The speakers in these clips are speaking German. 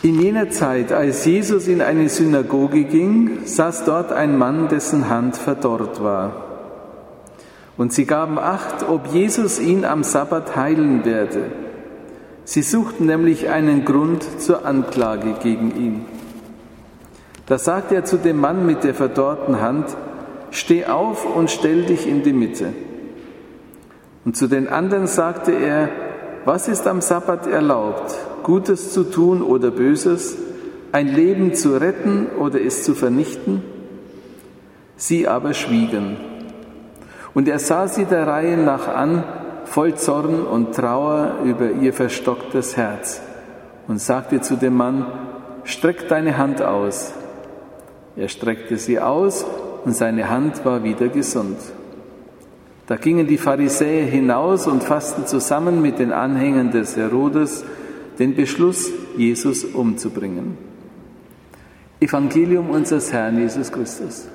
In jener Zeit, als Jesus in eine Synagoge ging, saß dort ein Mann, dessen Hand verdorrt war. Und sie gaben Acht, ob Jesus ihn am Sabbat heilen werde. Sie suchten nämlich einen Grund zur Anklage gegen ihn. Da sagte er zu dem Mann mit der verdorrten Hand: Steh auf und stell dich in die Mitte. Und zu den anderen sagte er: Was ist am Sabbat erlaubt? Gutes zu tun oder Böses? Ein Leben zu retten oder es zu vernichten? Sie aber schwiegen. Und er sah sie der Reihe nach an, voll Zorn und Trauer über ihr verstocktes Herz, und sagte zu dem Mann: Streck deine Hand aus. Er streckte sie aus, und seine Hand war wieder gesund. Da gingen die Pharisäer hinaus und fassten zusammen mit den Anhängern des Herodes den Beschluss, Jesus umzubringen. Evangelium unseres Herrn Jesus Christus.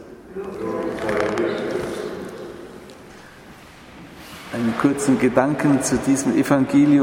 Einen kurzen Gedanken zu diesem Evangelium.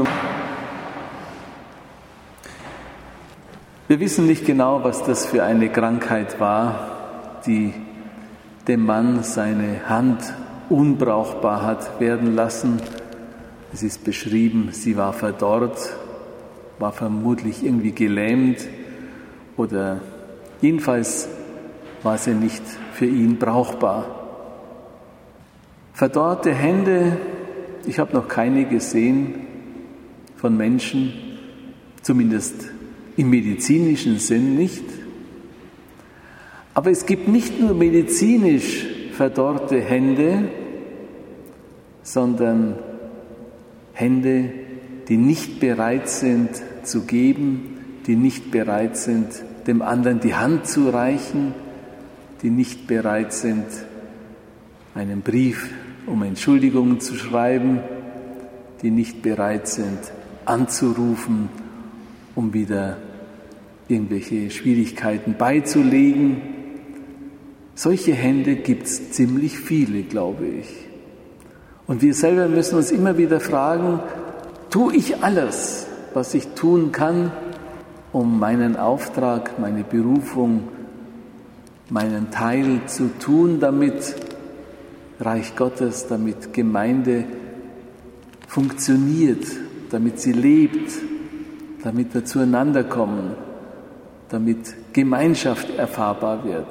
Wir wissen nicht genau, was das für eine Krankheit war, die dem Mann seine Hand unbrauchbar hat werden lassen. Es ist beschrieben, sie war verdorrt, war vermutlich irgendwie gelähmt oder jedenfalls war sie nicht für ihn brauchbar. Verdorrte Hände, ich habe noch keine gesehen von Menschen, zumindest im medizinischen Sinn nicht. Aber es gibt nicht nur medizinisch verdorrte Hände, sondern Hände, die nicht bereit sind zu geben, die nicht bereit sind, dem anderen die Hand zu reichen, die nicht bereit sind, einen Brief um Entschuldigung zu schreiben, die nicht bereit sind, anzurufen, um wieder irgendwelche Schwierigkeiten beizulegen. Solche Hände gibt es ziemlich viele, glaube ich. Und wir selber müssen uns immer wieder fragen: Tue ich alles, was ich tun kann, um meinen Auftrag, meine Berufung, meinen Teil zu tun, damit Reich Gottes, damit Gemeinde funktioniert, damit sie lebt, damit wir zueinander kommen, damit Gemeinschaft erfahrbar wird.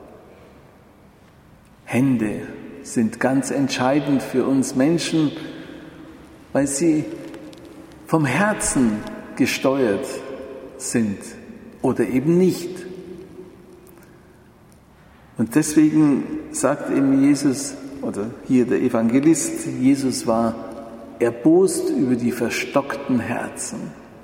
Hände sind ganz entscheidend für uns Menschen, weil sie vom Herzen gesteuert sind oder eben nicht. Und deswegen sagt eben Jesus, oder hier der Evangelist, Jesus war erbost über die verstockten Herzen.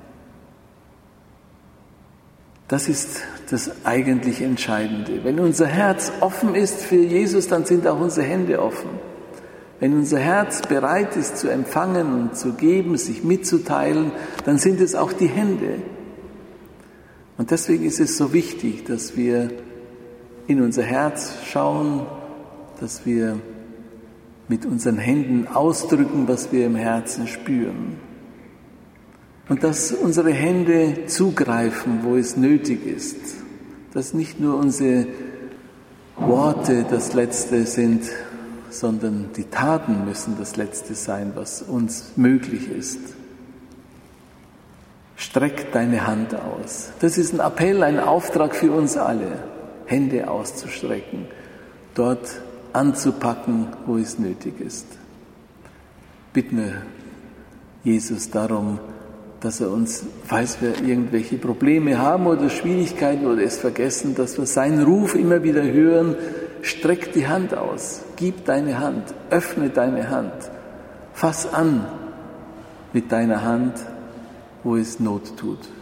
Das ist das eigentlich Entscheidende. Wenn unser Herz offen ist für Jesus, dann sind auch unsere Hände offen. Wenn unser Herz bereit ist zu empfangen und zu geben, sich mitzuteilen, dann sind es auch die Hände. Und deswegen ist es so wichtig, dass wir in unser Herz schauen, dass wir mit unseren Händen ausdrücken, was wir im Herzen spüren. Und dass unsere Hände zugreifen, wo es nötig ist. Dass nicht nur unsere Worte das Letzte sind, sondern die Taten müssen das Letzte sein, was uns möglich ist. Streck deine Hand aus. Das ist ein Appell, ein Auftrag für uns alle, Hände auszustrecken, dort anzupacken, wo es nötig ist. Bitten wir Jesus darum, dass er uns, falls wir irgendwelche Probleme haben oder Schwierigkeiten oder es vergessen, dass wir seinen Ruf immer wieder hören: Streck die Hand aus, gib deine Hand, öffne deine Hand, fass an mit deiner Hand, wo es Not tut.